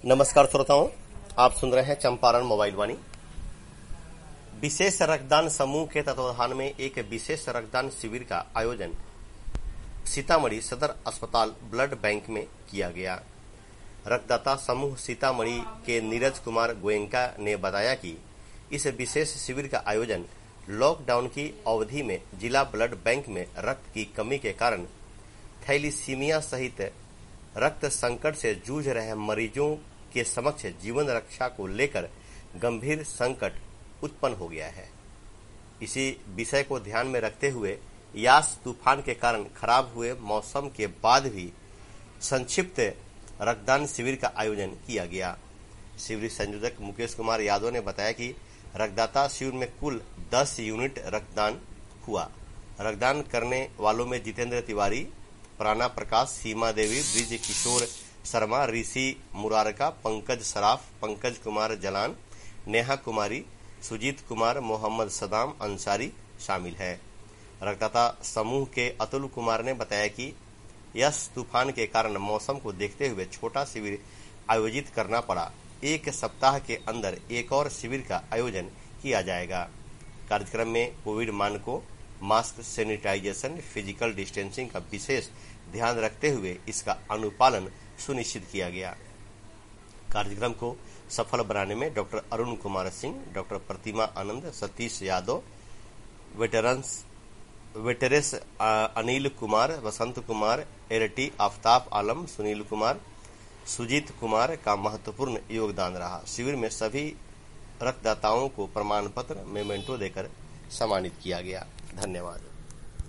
नमस्कार श्रोताओं, आप सुन रहे हैं चंपारण मोबाइल वाणी। विशेष रक्तदान समूह के तत्वाधान में एक विशेष रक्तदान शिविर का आयोजन सीतामढ़ी सदर अस्पताल ब्लड बैंक में किया गया। रक्तदाता समूह सीतामढ़ी के नीरज कुमार गोयनका ने बताया कि इस विशेष शिविर का आयोजन लॉकडाउन की अवधि में जिला ब्लड बैंक में रक्त की कमी के कारण थैलीसीमिया सहित रक्त संकट से जूझ रहे मरीजों के समक्ष जीवन रक्षा को लेकर गंभीर संकट उत्पन्न हो गया है। इसी विषय को ध्यान में रखते हुए यास तूफान के कारण खराब हुए मौसम के बाद भी संक्षिप्त रक्तदान शिविर का आयोजन किया गया। शिविर संयोजक मुकेश कुमार यादव ने बताया कि रक्तदाता शिविर में कुल 10 यूनिट रक्तदान हुआ। रक्तदान करने वालों में जितेंद्र तिवारी, प्राणा प्रकाश, सीमा देवी, ब्रिज किशोर शर्मा, ऋषि मुरारका, पंकज सराफ, पंकज कुमार जलान, नेहा कुमारी, सुजीत कुमार, मोहम्मद सदाम अंसारी शामिल है। रक्तदाता समूह के अतुल कुमार ने बताया कि यस तूफान के कारण मौसम को देखते हुए छोटा शिविर आयोजित करना पड़ा। एक सप्ताह के अंदर एक और शिविर का आयोजन किया जाएगा। कार्यक्रम में कोविड मानकों, मास्क, सैनिटाइजेशन, फिजिकल डिस्टेंसिंग का विशेष ध्यान रखते हुए इसका अनुपालन सुनिश्चित किया गया। कार्यक्रम को सफल बनाने में डॉक्टर अरुण कुमार सिंह, डॉक्टर प्रतिमा आनंद, सतीश यादव, वेटरेस अनिल कुमार, वसंत कुमार, एरटी, आफ्ताब आलम, सुनील कुमार, सुजीत कुमार का महत्वपूर्ण योगदान रहा। शिविर में सभी रक्तदाताओं को प्रमाण पत्र, मेमेंटो देकर सम्मानित किया गया। धन्यवाद।